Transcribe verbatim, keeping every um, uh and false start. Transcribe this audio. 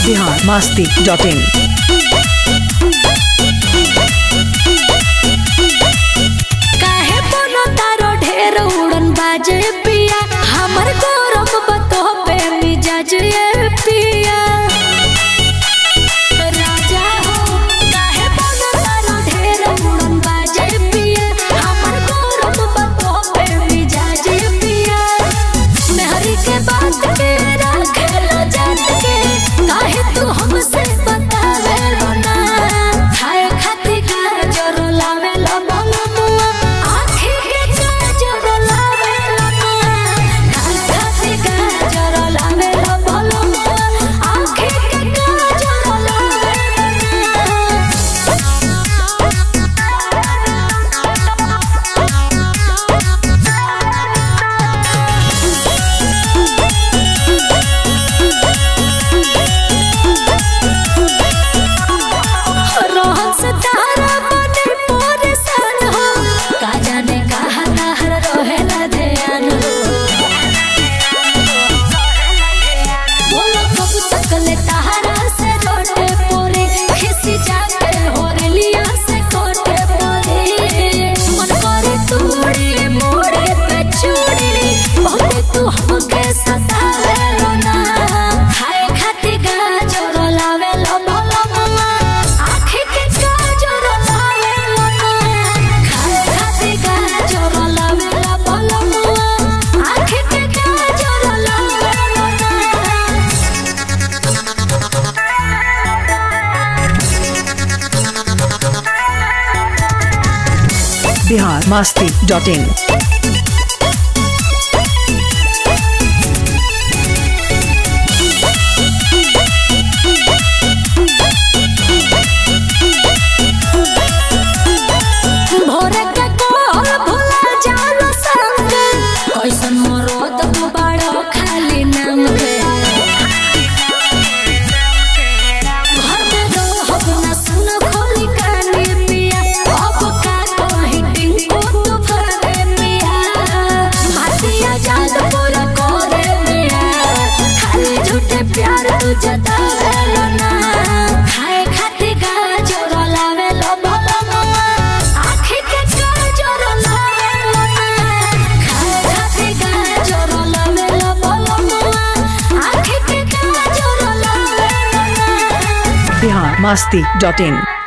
Bihar Masti dot इन। काहे बोलो तारो ढेर उड़न बाजे पिया, हमर गौरव बतो पे मिजाज ये पिया। राजा हो काहे बोलो तारो ढेर उड़न बाजे पिया, हमर गौरव बतो पे मिजाज ये पिया। मेहरी के बात के राखेला जात के, काहे तू हमसे बतावे ना। खाए खाती गाजर लावे ला बोलो मुआ, आँखी के गाजर लावे ला मुआ। खाए खाती गाजर लावे ला बोलो मुआ, आँखी के गाजर लावे रोहन से तारा बने परेशान हो, का जाने कहाँ ताहर रोहेला ध्यान हो। बोलो कब तक ले ताहरा से रोटे पोरे, खिसी जाते हो लिया से कोटे पोरे। मन करे तूड़ी मोड़े पे चूड़ी, बहुते तू हमके सतावे लो ना। खाए खाती गाजर लावे लो बोलो मुआ, आँखी के गाजर लावे लो ना। खाए खाती गाजर लावे लो बोलो मुआ, आँखी के गाजर लावे लो ना। Bihar Masti dot in. भोरे के कोल भुला जानो संग, कैसन मरद तू बड़ो खाली नाम के। घर में रहब ना सुन खोली कानी पिया, अब का कहीं टिंकू तूफाने पिया। भातिया जाद पूरा करे पिया, खाली झूठे प्यार तू जतावे लो ना। खाए खाती गाजर लावे लो बोलो मुआ, आँखी के गाजर लावे लो ना। खाए खाती गाजर लावे लो बोलो मुआ, आँखी के गाजर लावे लो ना। बिहार मस्ती डॉट इन।